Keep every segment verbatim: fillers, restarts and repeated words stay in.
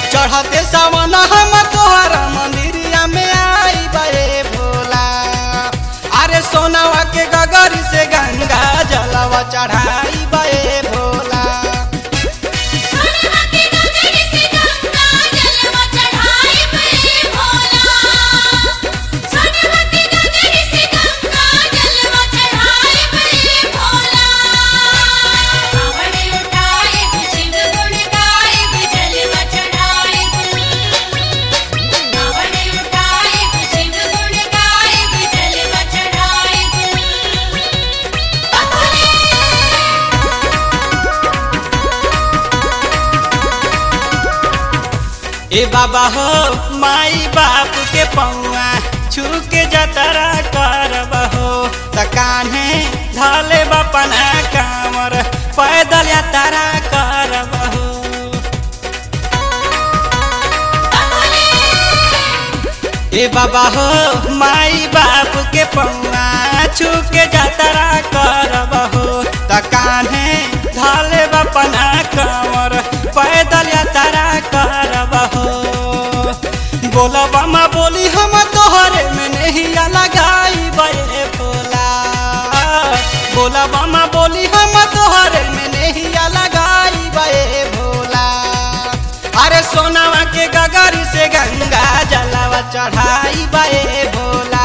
चढ़ते सावन हम तोहरा मंदिरिया में आई बे भोला। अरे सोनावा के गगरी से गंगा जलवा चढ़ाई बे भोला। ए बाबा हो माई बाप के पौआ छू के जतरा करब हो त कान्हे धले बपना कामर पैदल यात्रा करब हो। ए बाबा हो माई बाप के पौआ छू के जतरा करब हो त कान्हे धले बपना कामर पैदल यात्रा करब हो। बोला बामा बोली हम तोहरे में नहीं लगाई बे भोला। बोला बामा बोली हम तोहरे में नहीं लगाई बे भोला। अरे सोनावा के गगरी से गंगा जलवा चढ़ाई बे भोला।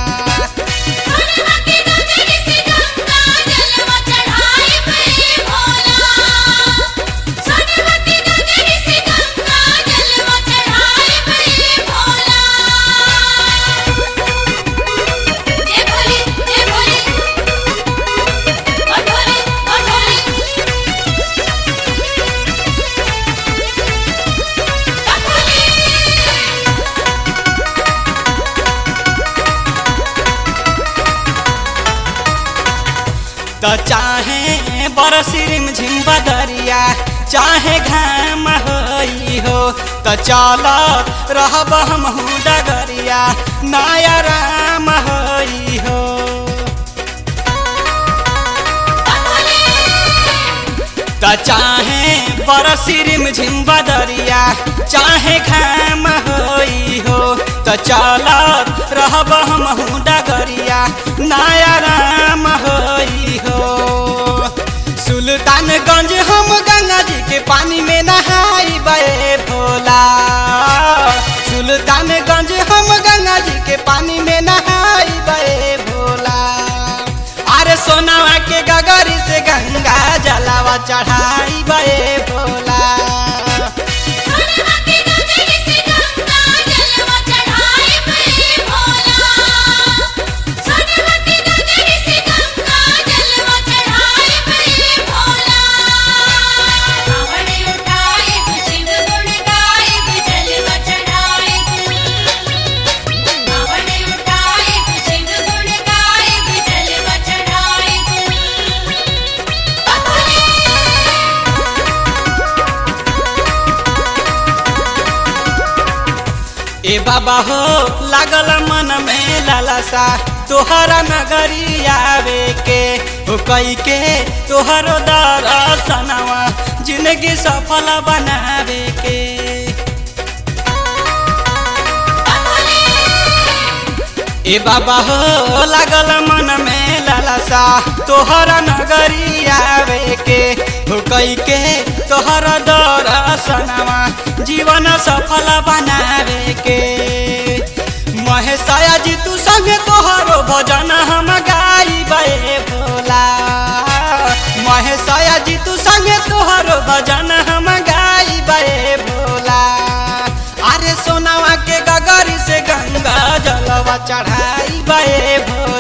तो चाहे बरसी रिमझिम बदरिया चाहे घाम होई हो तो चल रहब हमहू डगरिया नया राम होई हो। तो चाहे बरसी रिमझिम बदरिया चाहे घाम होई हो तो चल रहब हमहू डगरिया नया राम होई हो। सुल्तानगंज हम गंगा जी के पानी में नहाई बे भोला। सुल्तानगंज हम गंगा जी के पानी में नहाई बे भोला। अरे सोनावा के गगरी से गंगा जलवा चढ़ाई बे भोला। ए बाबा हो लागल मन में लालसा तोहरा नगरी आवे के हो कई के तोहरो दर्शनवा जिंदगी सफल बनावे के। ए बाबा हो लागल मन में लालसा तोहरा नगरी आवे के हो कई के तोहरा दर्शनवा जीवन सफल बनावे के। महेशया जी तू संगे तोहरो भजन हम गाई बे भोला। महेशया जी तू संगे तोहरो भजन हम गाई बे भोला। अरे सोनावा के गगरी से गंगा जलवा चढ़ाई बे भोला।